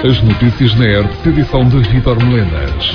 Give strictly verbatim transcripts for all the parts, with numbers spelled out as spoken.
As notícias na E R P, edição de Vítor Melenas.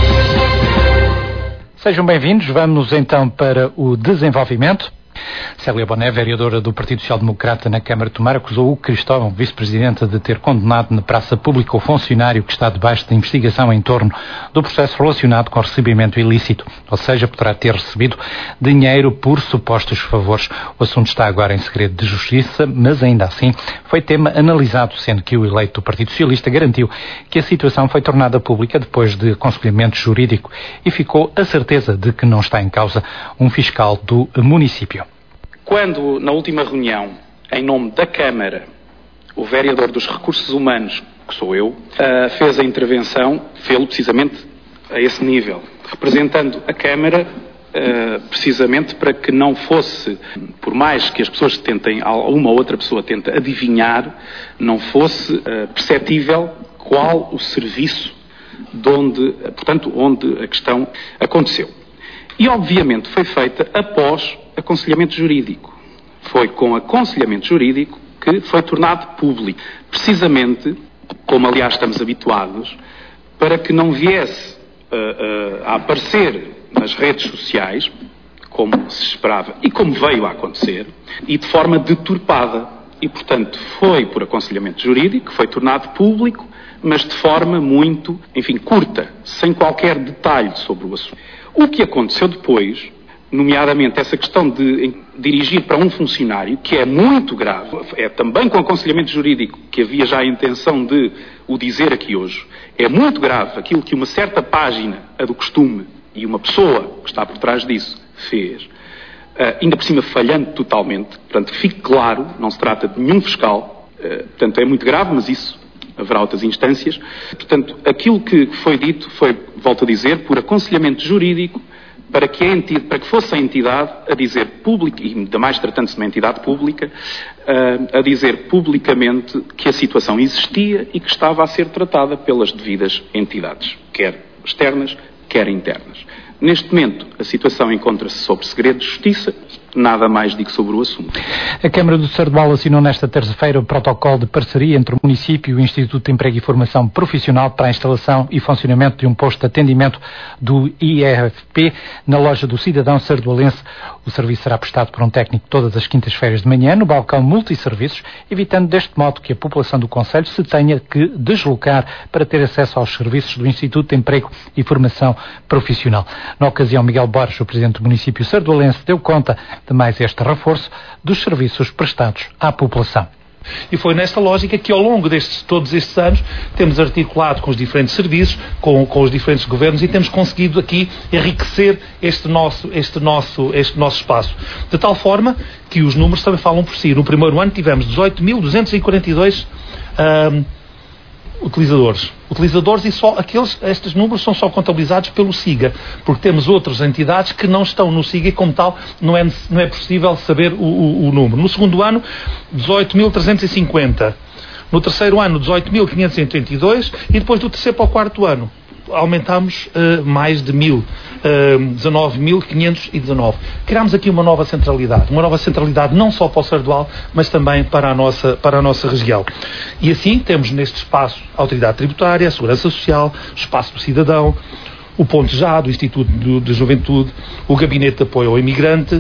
Sejam bem-vindos. Vamos então para o desenvolvimento. Célia Boné, vereadora do Partido Social Democrata na Câmara de Tomar, acusou o Cristóvão, vice-presidente, de ter condenado na praça pública o funcionário que está debaixo da investigação em torno do processo relacionado com recebimento ilícito, ou seja, poderá ter recebido dinheiro por supostos favores. O assunto está agora em segredo de justiça, mas ainda assim foi tema analisado, sendo que o eleito do Partido Socialista garantiu que a situação foi tornada pública depois de aconselhamento jurídico e ficou a certeza de que não está em causa um fiscal do município. Quando, na última reunião, em nome da Câmara, o vereador dos Recursos Humanos, que sou eu, uh, fez a intervenção, fez-lo precisamente a esse nível, representando a Câmara, uh, precisamente para que não fosse, por mais que as pessoas tentem, uma ou outra pessoa tente adivinhar, não fosse uh, perceptível qual o serviço de onde, portanto, onde a questão aconteceu. E, obviamente, foi feita após aconselhamento jurídico. Foi com aconselhamento jurídico que foi tornado público. Precisamente, como aliás estamos habituados, para que não viesse uh, uh, a aparecer nas redes sociais, como se esperava e como veio a acontecer, e de forma deturpada. E, portanto, foi por aconselhamento jurídico, foi tornado público, mas de forma muito, enfim, curta, sem qualquer detalhe sobre o assunto. O que aconteceu depois, nomeadamente essa questão de dirigir para um funcionário, que é muito grave, é também com aconselhamento jurídico, que havia já a intenção de o dizer aqui hoje, é muito grave aquilo que uma certa página, a do costume, e uma pessoa que está por trás disso, fez, uh, ainda por cima falhando totalmente, portanto, que fique claro, não se trata de nenhum fiscal, uh, portanto, é muito grave, mas isso haverá outras instâncias. Portanto, aquilo que foi dito foi, volto a dizer, por aconselhamento jurídico, para que, a entidade, para que fosse a entidade a dizer público, e ainda mais tratando-se de uma entidade pública, uh, a dizer publicamente que a situação existia e que estava a ser tratada pelas devidas entidades, quer externas, quer internas. Neste momento, a situação encontra-se sob segredo de justiça. Nada mais digo sobre o assunto. A Câmara do Sardual assinou nesta terça-feira o protocolo de parceria entre o município e o Instituto de Emprego e Formação Profissional para a instalação e funcionamento de um posto de atendimento do I E F P na loja do cidadão sardualense. O serviço será prestado por um técnico todas as quintas-feiras de manhã no balcão multisserviços, evitando deste modo que a população do concelho se tenha que deslocar para ter acesso aos serviços do Instituto de Emprego e Formação Profissional. Na ocasião, Miguel Borges, o presidente do município sardualense, deu conta de mais este reforço dos serviços prestados à população. E foi nesta lógica que ao longo destes, todos estes anos temos articulado com os diferentes serviços, com, com os diferentes governos e temos conseguido aqui enriquecer este nosso, este, nosso, este nosso espaço. De tal forma que os números também falam por si. No primeiro ano tivemos dezoito mil duzentos e quarenta e dois um, utilizadores. Utilizadores e só aqueles, estes números são só contabilizados pelo SIGA, porque temos outras entidades que não estão no SIGA e como tal não é, não é possível saber o, o, o número. No segundo ano, dezoito mil trezentos e cinquenta. No terceiro ano, dezoito mil quinhentos e oitenta e dois e depois do terceiro para o quarto ano aumentámos uh, mais de mil, uh, dezanove mil quinhentos e dezanove. Criámos aqui uma nova centralidade, uma nova centralidade não só para o Sardual, mas também para a nossa, para a nossa região. E assim temos neste espaço a Autoridade Tributária, a Segurança Social, o Espaço do Cidadão, o Ponto Já, do Instituto de Juventude, o Gabinete de Apoio ao Imigrante,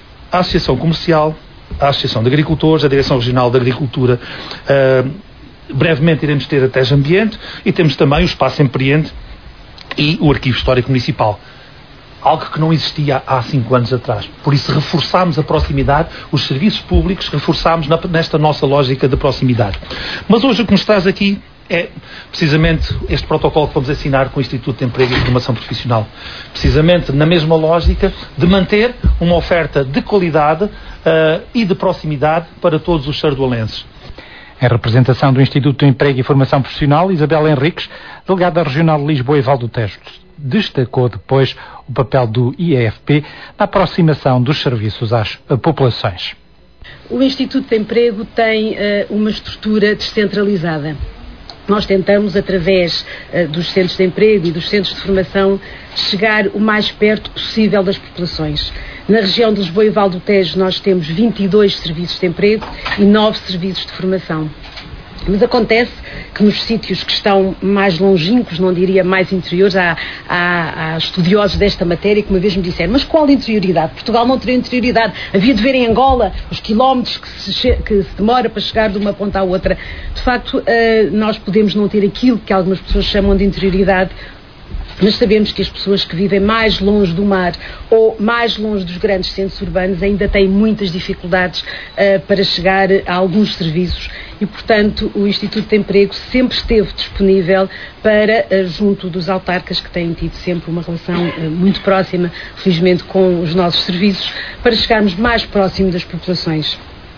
a Associação Comercial, a Associação de Agricultores, a Direção Regional da Agricultura, uh, brevemente iremos ter a Teja Ambiente e temos também o Espaço Empreende e o Arquivo Histórico Municipal. Algo que não existia há cinco anos atrás. Por isso reforçámos a proximidade, os serviços públicos reforçámos na, nesta nossa lógica de proximidade. Mas hoje o que nos traz aqui é precisamente este protocolo que vamos assinar com o Instituto de Emprego e Formação Profissional. Precisamente na mesma lógica de manter uma oferta de qualidade uh, e de proximidade para todos os sardualenses. Em representação do Instituto de Emprego e Formação Profissional, Isabel Henriques, delegada regional de Lisboa e Val do Tejo, destacou depois o papel do I E F P na aproximação dos serviços às populações. O Instituto de Emprego tem uh, uma estrutura descentralizada. Nós tentamos, através uh, dos centros de emprego e dos centros de formação, chegar o mais perto possível das populações. Na região de Lisboa e Val do Tejo nós temos vinte e dois serviços de emprego e nove serviços de formação. Mas acontece que nos sítios que estão mais longínquos, não diria mais interiores, há, há, há estudiosos desta matéria que uma vez me disseram, mas qual interioridade? Portugal não teria interioridade. Havia de ver em Angola os quilómetros que se, que se demora para chegar de uma ponta à outra. De facto, nós podemos não ter aquilo que algumas pessoas chamam de interioridade, mas sabemos que as pessoas que vivem mais longe do mar ou mais longe dos grandes centros urbanos ainda têm muitas dificuldades uh, para chegar a alguns serviços e, portanto, o Instituto de Emprego sempre esteve disponível para, uh, junto dos autarcas, que têm tido sempre uma relação uh, muito próxima, felizmente, com os nossos serviços, para chegarmos mais próximo das populações.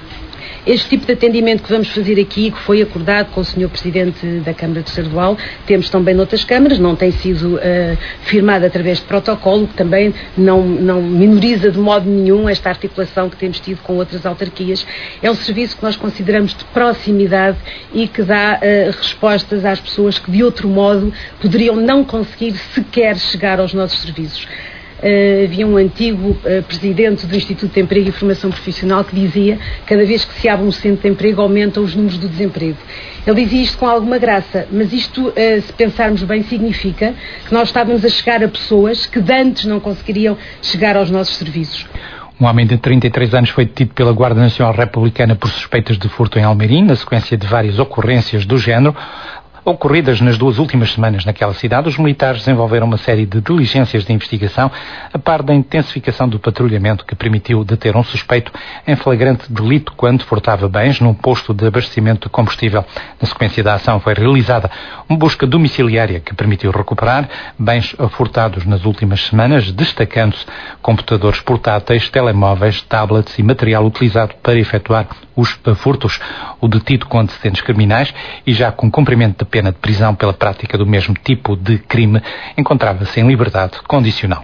Este tipo de atendimento que vamos fazer aqui, que foi acordado com o senhor Presidente da Câmara de Sardual, temos também noutras câmaras, não tem sido uh, firmado através de protocolo, que também não, não minoriza de modo nenhum esta articulação que temos tido com outras autarquias. É um serviço que nós consideramos de proximidade e que dá uh, respostas às pessoas que de outro modo poderiam não conseguir sequer chegar aos nossos serviços. Uh, havia um antigo uh, presidente do Instituto de Emprego e Formação Profissional que dizia que cada vez que se abre um centro de emprego aumentam os números do desemprego. Ele dizia isto com alguma graça, mas isto, uh, se pensarmos bem, significa que nós estávamos a chegar a pessoas que de antes não conseguiriam chegar aos nossos serviços. Um homem de trinta e três anos foi detido pela Guarda Nacional Republicana por suspeitas de furto em Almeirim, na sequência de várias ocorrências do género ocorridas nas duas últimas semanas naquela cidade. Os militares desenvolveram uma série de diligências de investigação, a par da intensificação do patrulhamento que permitiu deter um suspeito em flagrante delito quando furtava bens num posto de abastecimento de combustível. Na sequência da ação foi realizada uma busca domiciliária que permitiu recuperar bens furtados nas últimas semanas, destacando-se computadores portáteis, telemóveis, tablets e material utilizado para efetuar os furtos. O detido com antecedentes criminais e já com cumprimento de pena de prisão pela prática do mesmo tipo de crime, encontrava-se em liberdade condicional.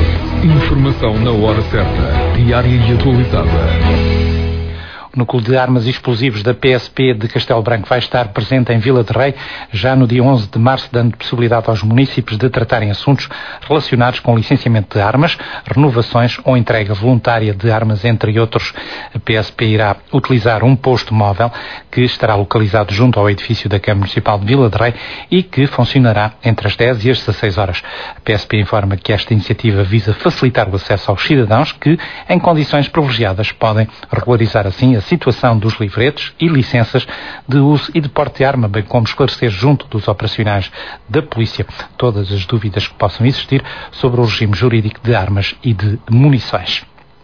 É informação na hora certa, diária e atualizada. O Núcleo de Armas e Explosivos da P S P de Castelo Branco vai estar presente em Vila de Rei já no dia onze de março, dando possibilidade aos municípios de tratarem assuntos relacionados com licenciamento de armas, renovações ou entrega voluntária de armas, entre outros. A P S P irá utilizar um posto móvel que estará localizado junto ao edifício da Câmara Municipal de Vila de Rei e que funcionará entre as dez e as dezasseis horas. A P S P informa que esta iniciativa visa facilitar o acesso aos cidadãos que, em condições privilegiadas, podem regularizar assim a situação dos livretos e licenças de uso e de porte de arma, bem como esclarecer junto dos operacionais da Polícia todas as dúvidas que possam existir sobre o regime jurídico de armas e de munições.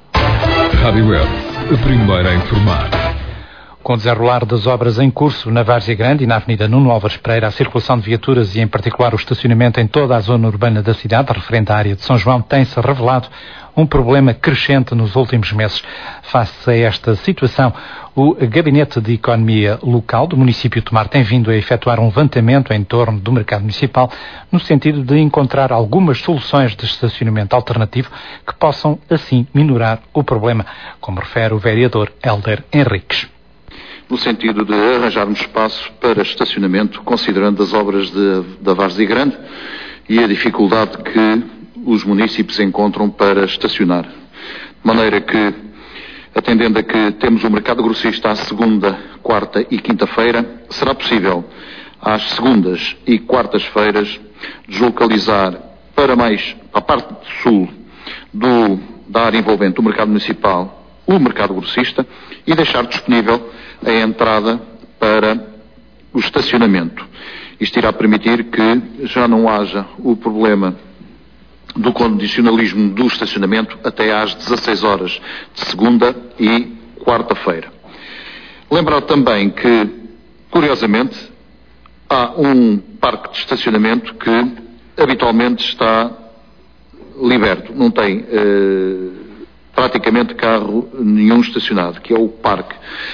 Rádio Web, a primeira a informar. Com o desenrolar das obras em curso na Várzea Grande e na Avenida Nuno Álvares Pereira, a circulação de viaturas e, em particular, o estacionamento em toda a zona urbana da cidade, referente à área de São João, tem-se revelado um problema crescente nos últimos meses. Face a esta situação, o Gabinete de Economia Local do município de Tomar tem vindo a efetuar um levantamento em torno do mercado municipal, no sentido de encontrar algumas soluções de estacionamento alternativo que possam, assim, minorar o problema, como refere o vereador Hélder Henriques. No sentido de arranjarmos espaço para estacionamento, considerando as obras de, da Várzea Grande e a dificuldade que os municípios encontram para estacionar. De maneira que, atendendo a que temos o mercado grossista à segunda, quarta e quinta-feira, será possível, às segundas e quartas-feiras, deslocalizar para mais, para a parte sul do, da área envolvente do mercado municipal, o mercado grossista, e deixar disponível a entrada para o estacionamento. Isto irá permitir que já não haja o problema do condicionalismo do estacionamento até às dezasseis horas de segunda e quarta-feira. Lembrar também que, curiosamente, há um parque de estacionamento que habitualmente está liberto, não tem eh, praticamente carro nenhum estacionado, que é o parque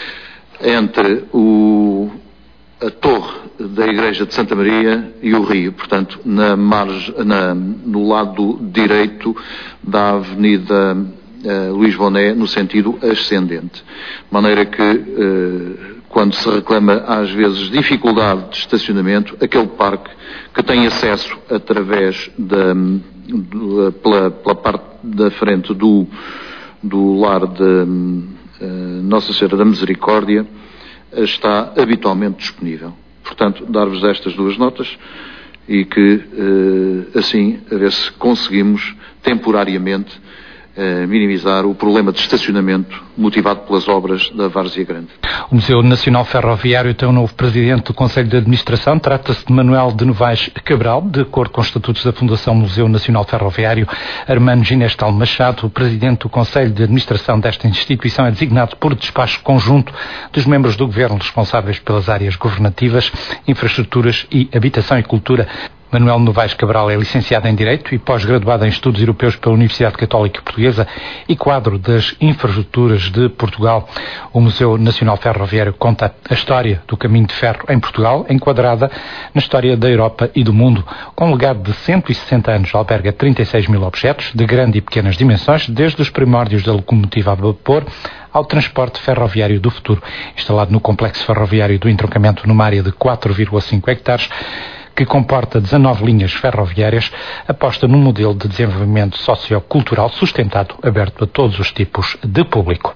entre o, a torre da Igreja de Santa Maria e o Rio, portanto, na marge, na, no lado direito da Avenida uh, Luís Boné, no sentido ascendente. De maneira que, uh, quando se reclama, às vezes, dificuldade de estacionamento, aquele parque que tem acesso através da, de, pela, pela parte da frente do, do lar de uh, Nossa Senhora da Misericórdia, está habitualmente disponível. Portanto, dar-vos estas duas notas e que, assim, a ver se conseguimos temporariamente minimizar o problema de estacionamento motivado pelas obras da Várzea Grande. O Museu Nacional Ferroviário tem um novo presidente do Conselho de Administração. Trata-se de Manuel de Novaes Cabral. De acordo com os estatutos da Fundação Museu Nacional Ferroviário, Armando Ginestal Machado, o presidente do Conselho de Administração desta instituição, é designado por despacho conjunto dos membros do Governo responsáveis pelas áreas governativas, infraestruturas e habitação e cultura. Manuel Novaes Cabral é licenciado em Direito e pós-graduado em Estudos Europeus pela Universidade Católica Portuguesa e quadro das Infraestruturas de Portugal. O Museu Nacional Ferroviário conta a história do caminho de ferro em Portugal, enquadrada na história da Europa e do mundo. Com um legado de cento e sessenta anos, alberga trinta e seis mil objetos de grande e pequenas dimensões, desde os primórdios da locomotiva a vapor ao transporte ferroviário do futuro. Instalado no complexo ferroviário do entroncamento numa área de quatro vírgula cinco hectares, que comporta dezanove linhas ferroviárias, aposta num modelo de desenvolvimento sociocultural sustentado, aberto a todos os tipos de público.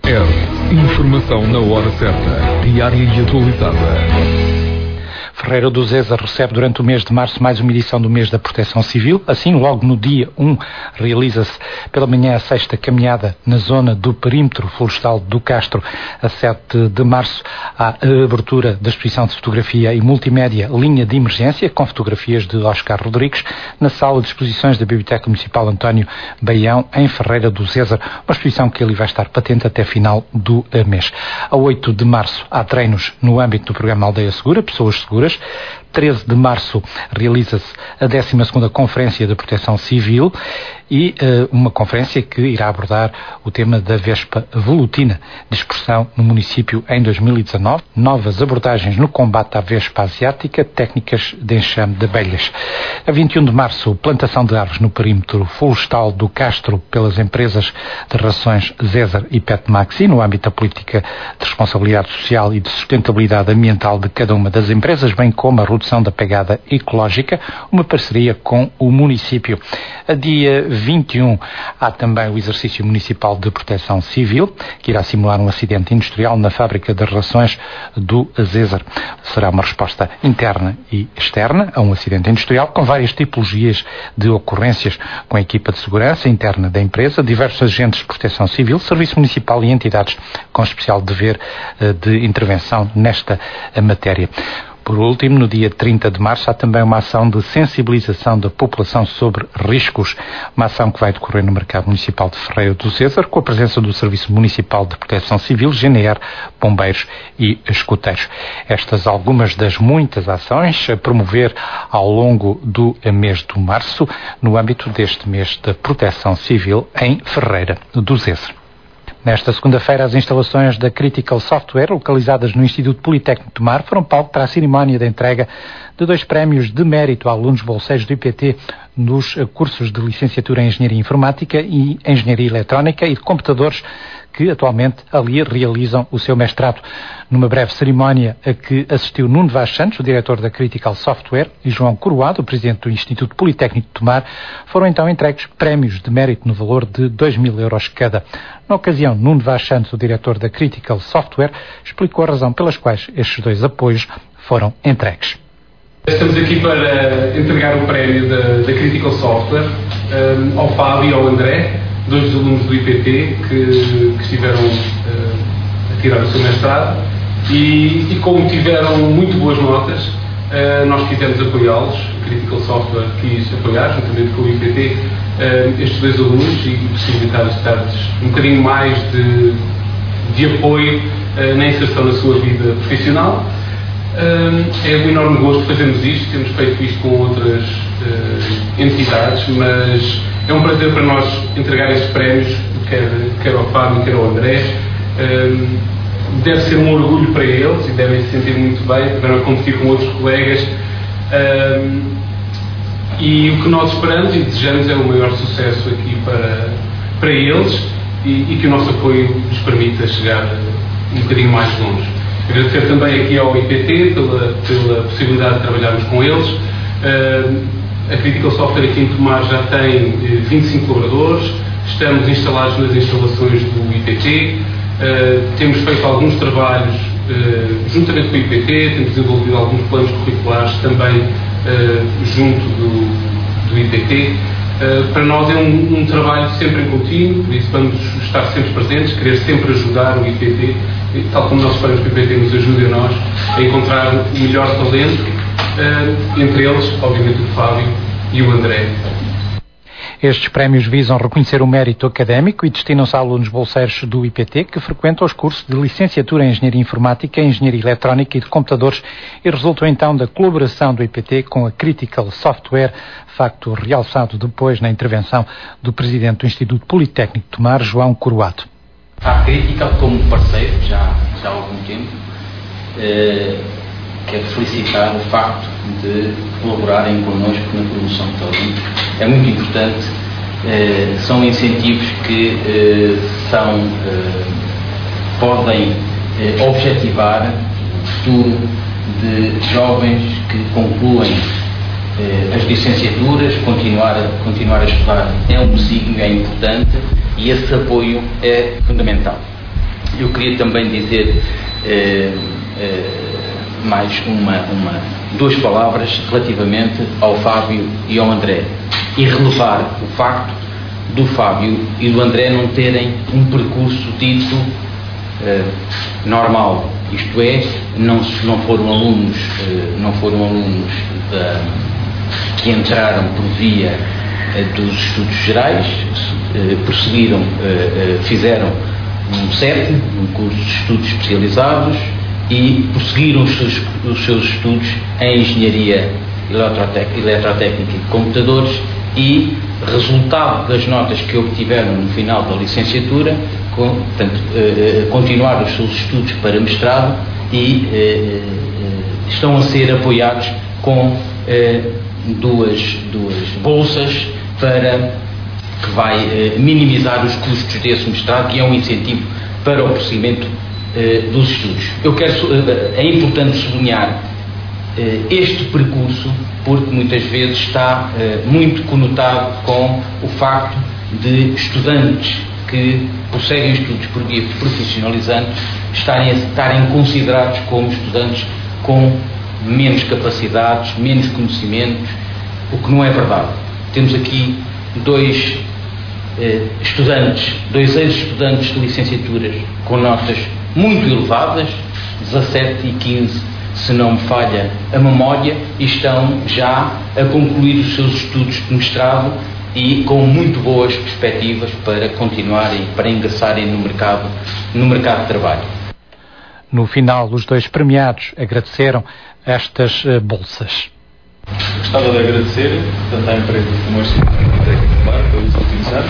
R. Informação na hora certa, diária e atualizada. Ferreira do Zézer recebe durante o mês de março mais uma edição do mês da Proteção Civil. Assim, logo no dia um, realiza-se pela manhã a sexta caminhada na zona do perímetro florestal do Castro. A sete de março, há a abertura da exposição de fotografia e multimédia Linha de Emergência, com fotografias de Oscar Rodrigues, na sala de exposições da Biblioteca Municipal António Baião, em Ferreira do Zézer. Uma exposição que ali vai estar patente até final do mês. A oito de março, há treinos no âmbito do programa Aldeia Segura, Pessoas Seguras. treze de março realiza-se a décima segunda Conferência de Proteção Civil e uh, uma conferência que irá abordar o tema da Vespa Volutina, dispersão no município em dois mil e dezanove, novas abordagens no combate à Vespa Asiática, técnicas de enxame de abelhas. A vinte e um de março, plantação de árvores no perímetro florestal do Castro pelas empresas de rações Zézer e Petmaxi, no âmbito da política de responsabilidade social e de sustentabilidade ambiental de cada uma das empresas, bem como a redução da pegada ecológica, uma parceria com o município. A dia vinte e um há também o exercício municipal de proteção civil, que irá simular um acidente industrial na fábrica de rações do Zézer. Será uma resposta interna e externa a um acidente industrial, com várias tipologias de ocorrências, com a equipa de segurança interna da empresa, diversos agentes de proteção civil, serviço municipal e entidades com especial dever de intervenção nesta matéria. Por último, no dia trinta de março, há também uma ação de sensibilização da população sobre riscos, uma ação que vai decorrer no Mercado Municipal de Ferreira do Zézer, com a presença do Serviço Municipal de Proteção Civil, G N R, bombeiros e escuteiros. Estas algumas das muitas ações a promover ao longo do mês de março, no âmbito deste mês da Proteção Civil em Ferreira do Zézer. Nesta segunda-feira, as instalações da Critical Software, localizadas no Instituto Politécnico de Tomar, foram palco para a cerimónia de entrega de dois prémios de mérito a alunos bolseiros do I P T nos cursos de licenciatura em Engenharia Informática e Engenharia Eletrónica e de Computadores, que atualmente ali realizam o seu mestrado. Numa breve cerimónia a que assistiu Nuno Vaz Santos, o diretor da Critical Software, e João Coroado, o presidente do Instituto Politécnico de Tomar, foram então entregues prémios de mérito no valor de dois mil euros cada. Na ocasião, Nuno Vaz Santos, o diretor da Critical Software, explicou a razão pelas quais estes dois apoios foram entregues. Estamos aqui para entregar o prémio da, da Critical Software um, ao Fábio e ao André, dois dos alunos do I P T que, que estiveram uh, a tirar o seu mestrado e, e como tiveram muito boas notas, uh, nós quisemos apoiá-los. A Critical Software quis apoiar, juntamente com o I P T, uh, estes dois alunos e possibilitar-lhes dar-lhes um bocadinho mais de, de apoio uh, na inserção na sua vida profissional. Uh, é um enorme gosto fazermos isto, temos feito isto com outras uh, entidades, mas é um prazer para nós entregar estes prémios, quer, quer ao Fábio, quer ao André. Uh, deve ser um orgulho para eles e devem se sentir muito bem, devem competir com outros colegas. Uh, e o que nós esperamos e desejamos é o maior sucesso aqui para, para eles e, e que o nosso apoio nos permita chegar um bocadinho mais longe. Agradecer também aqui ao I P T pela, pela possibilidade de trabalharmos com eles. Uh, a Critical Software aqui em Tomar já tem vinte e cinco colaboradores, estamos instalados nas instalações do I P T, uh, temos feito alguns trabalhos uh, juntamente com o I P T, temos desenvolvido alguns planos curriculares também uh, junto do, do I P T. Uh, para nós é um, um trabalho sempre em contínuo, por isso vamos estar sempre presentes, querer sempre ajudar o I P T, tal como nós esperamos que o I P T nos ajude a nós a encontrar o melhor talento, uh, entre eles, obviamente, o Fábio e o André. Estes prémios visam reconhecer o mérito académico e destinam-se a alunos bolseiros do I P T que frequentam os cursos de licenciatura em Engenharia Informática, Engenharia Eletrónica e de Computadores e resultam então da colaboração do I P T com a Critical Software, facto realçado depois na intervenção do Presidente do Instituto Politécnico de Tomar, João Coroado. A Critical como parceiro, já, já há algum tempo, eh, quero felicitar o facto de colaborarem connosco na promoção de talento. É muito importante, eh, são incentivos que eh, são, eh, podem eh, objetivar o futuro de jovens que concluem eh, as licenciaturas, continuar a, continuar a estudar é um signo, é importante e esse apoio é fundamental. Eu queria também dizer eh, eh, mais uma, uma, duas palavras relativamente ao Fábio e ao André e relevar o facto do Fábio e do André não terem um percurso dito eh, normal, isto é, não, não foram alunos, eh, não foram alunos da, que entraram por via eh, dos estudos gerais, eh, prosseguiram, eh, eh, fizeram um C E T, um curso de estudos especializados, e prosseguiram os seus, os seus estudos em Engenharia Eletrotécnica e de Computadores e, resultado das notas que obtiveram no final da licenciatura, com, portanto, eh, continuaram os seus estudos para mestrado e eh, estão a ser apoiados com eh, duas, duas bolsas para que vai eh, minimizar os custos desse mestrado, que é um incentivo para o prosseguimento dos estudos. Eu quero, é importante sublinhar este percurso porque muitas vezes está muito conotado com o facto de estudantes que prosseguem estudos por via profissionalizante estarem, estarem considerados como estudantes com menos capacidades, menos conhecimentos, o que não é verdade. Temos aqui dois eh, estudantes, dois ex-estudantes de licenciaturas com notas muito elevadas, dezassete e quinze, se não me falha a memória, e estão já a concluir os seus estudos de mestrado e com muito boas perspectivas para continuarem, para ingressarem no mercado, no mercado de trabalho. No final, os dois premiados agradeceram estas uh, bolsas. Gostava de agradecer tanto à empresa como ao Instituto Politécnico de Tomar pelos últimos anos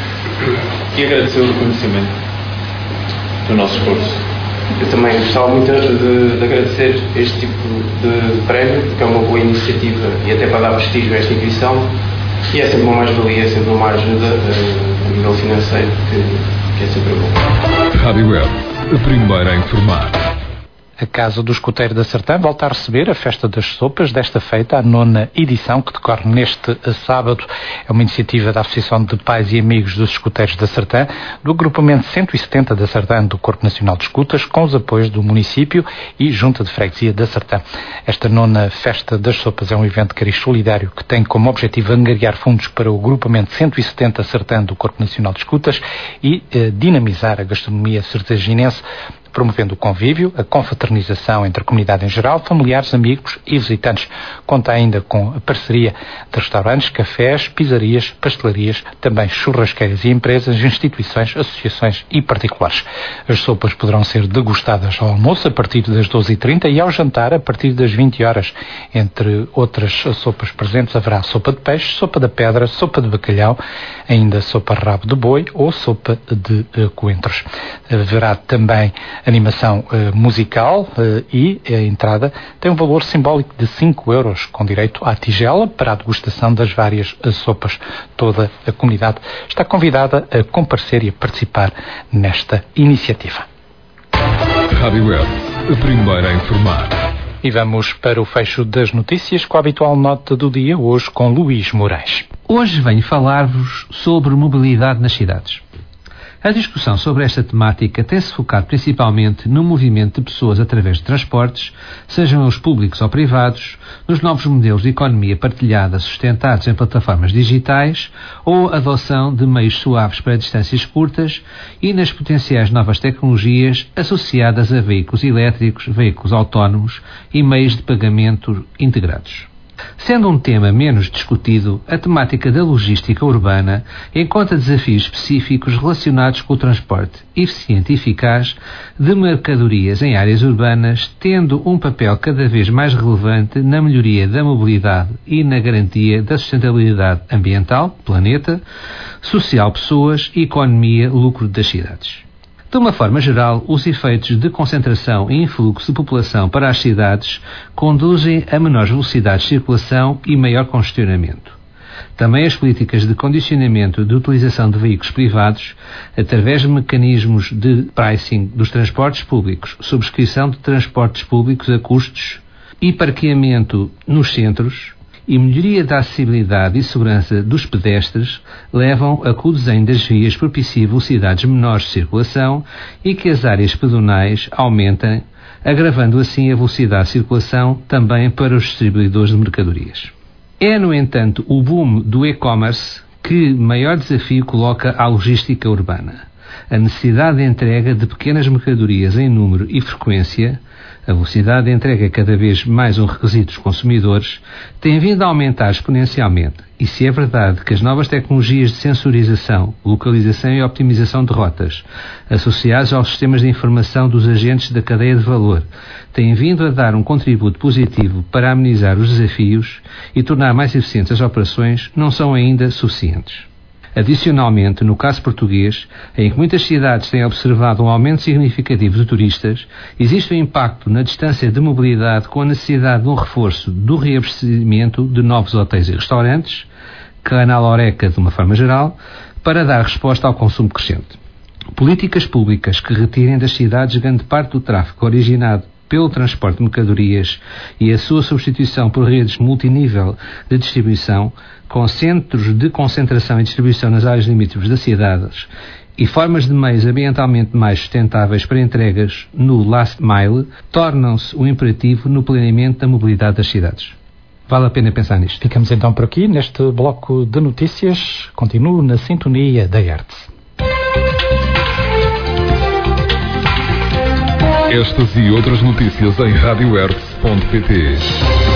e agradecer o reconhecimento do nosso esforço. Eu também gostava muito de, de agradecer este tipo de prémio, porque é uma boa iniciativa e até para dar prestígio a esta instituição, e é sempre uma mais-valia, é sempre uma ajuda uh, a nível financeiro, que, que é sempre bom. Rádio Web, a primeira a informar. A Casa do Escoteiro da Sertã volta a receber a Festa das Sopas, desta feita, a nona edição, que decorre neste sábado. É uma iniciativa da Associação de Pais e Amigos dos Escoteiros da Sertã, do agrupamento cento e setenta da Sertã do Corpo Nacional de Escutas, com os apoios do município e Junta de Freguesia da Sertã. Esta nona Festa das Sopas é um evento de cariz solidário que tem como objetivo angariar fundos para o agrupamento cento e setenta Sertã do Corpo Nacional de Escutas e eh, dinamizar a gastronomia sertaginense, promovendo o convívio, a confraternização entre a comunidade em geral, familiares, amigos e visitantes. Conta ainda com a parceria de restaurantes, cafés, pizzarias, pastelarias, também churrasqueiras e empresas, instituições, associações e particulares. As sopas poderão ser degustadas ao almoço a partir das doze e trinta e ao jantar a partir das vinte horas. Entre outras sopas presentes haverá sopa de peixe, sopa da pedra, sopa de bacalhau, ainda sopa rabo de boi ou sopa de uh, coentros. Haverá também animação uh, musical uh, e a entrada tem um valor simbólico de cinco euros, com direito à tigela para a degustação das várias uh, sopas. Toda a comunidade está convidada a comparecer e a participar nesta iniciativa. Rádio Web, a primeira a informar. E vamos para o fecho das notícias com a habitual nota do dia, hoje com Luís Moraes. Hoje venho falar-vos sobre mobilidade nas cidades. A discussão sobre esta temática tem-se focado principalmente no movimento de pessoas através de transportes, sejam os públicos ou privados, nos novos modelos de economia partilhada sustentados em plataformas digitais ou adoção de meios suaves para distâncias curtas e nas potenciais novas tecnologias associadas a veículos elétricos, veículos autónomos e meios de pagamento integrados. Sendo um tema menos discutido, a temática da logística urbana encontra desafios específicos relacionados com o transporte eficiente e eficaz de mercadorias em áreas urbanas, tendo um papel cada vez mais relevante na melhoria da mobilidade e na garantia da sustentabilidade ambiental, planeta, social, pessoas, economia, lucro das cidades. De uma forma geral, os efeitos de concentração e influxo de população para as cidades conduzem a menores velocidades de circulação e maior congestionamento. Também as políticas de condicionamento de utilização de veículos privados, através de mecanismos de pricing dos transportes públicos, subscrição de transportes públicos a custos e parqueamento nos centros, e melhoria da acessibilidade e segurança dos pedestres levam a que o desenho das vias propicie velocidades menores de circulação e que as áreas pedonais aumentem, agravando assim a velocidade de circulação também para os distribuidores de mercadorias. É, no entanto, o boom do e-commerce que maior desafio coloca à logística urbana. A necessidade de entrega de pequenas mercadorias em número e frequência, a velocidade de entrega é cada vez mais um requisito dos consumidores, tem vindo a aumentar exponencialmente. E se é verdade que as novas tecnologias de sensorização, localização e optimização de rotas, associadas aos sistemas de informação dos agentes da cadeia de valor, têm vindo a dar um contributo positivo para amenizar os desafios e tornar mais eficientes as operações, não são ainda suficientes. Adicionalmente, no caso português, em que muitas cidades têm observado um aumento significativo de turistas, existe um impacto na distância de mobilidade com a necessidade de um reforço do reabastecimento de novos hotéis e restaurantes, canal Horeca de uma forma geral, para dar resposta ao consumo crescente. Políticas públicas que retirem das cidades grande parte do tráfego originado pelo transporte de mercadorias e a sua substituição por redes multinível de distribuição, com centros de concentração e distribuição nas áreas limítrofes das cidades e formas de meios ambientalmente mais sustentáveis para entregas no last mile, tornam-se um imperativo no planeamento da mobilidade das cidades. Vale a pena pensar nisto. Ficamos então por aqui neste bloco de notícias. Continuo na sintonia da Hertz. Estas e outras notícias em rádio hertz ponto pt.